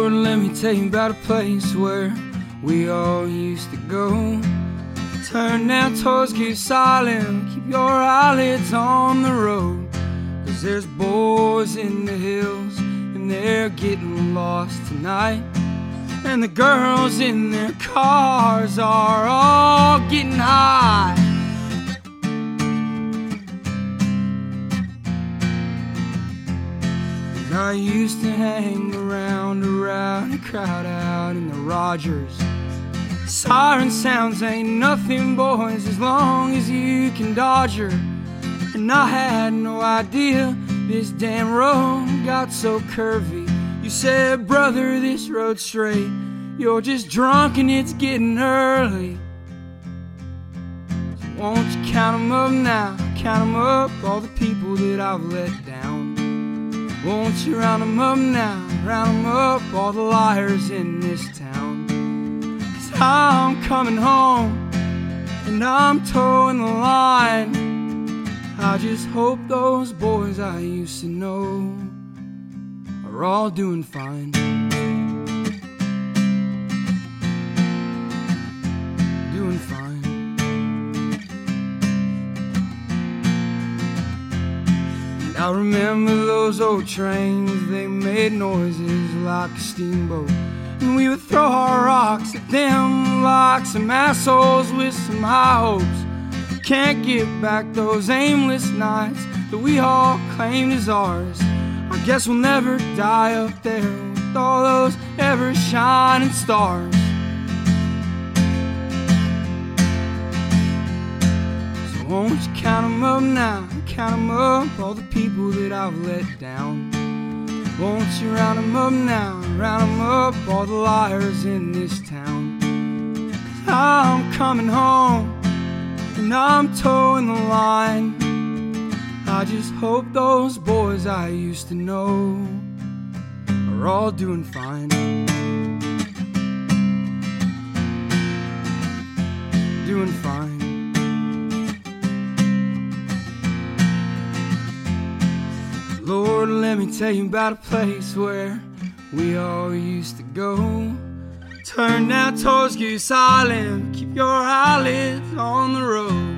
Lord, let me tell you about a place where we all used to go. Turn down toys, keep silent, keep your eyelids on the road. 'Cause there's boys in the hills and they're getting lost tonight. And the girls in their cars are all getting high. And I used to hang around a crowd out in the Rogers. Siren sounds ain't nothing, boys, as long as you can dodge her. And I had no idea this damn road got so curvy. You said, brother, this road's straight. You're just drunk and it's getting early. So won't you count 'em up now? Count 'em up, all the people that I've let down. Won't you round 'em up now? Round 'em up, all the liars in this town. 'Cause I'm coming home and I'm towing the line. I just hope those boys I used to know are all doing fine. Doing fine. And I remember those old trains, they made noises like a steamboat. And we would throw our rocks at them like some assholes with some high hopes. Can't get back those aimless nights that we all claimed as ours. I guess we'll never die up there with all those ever shining stars. So won't you count 'em up now? Count 'em up, all the people that I've let down. Won't you round 'em up now? Round 'em up, all the liars in this town. 'Cause I'm coming home and I'm towing the line. I just hope those boys I used to know are all doing fine. Doing fine. Lord, let me tell you about a place where we all used to go. Turn down toes, get silent, keep your eyelids on the road.